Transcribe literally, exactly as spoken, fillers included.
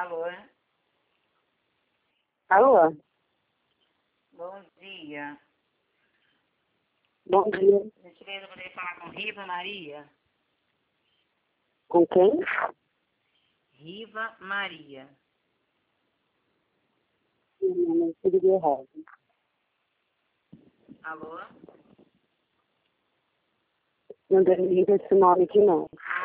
Alô? Alô? Bom dia. Bom dia. Gentileza, poderia falar com Riva Maria? Com quem? Riva Maria. Não, não seria errado. Alô? Não deve esse nome aqui, não.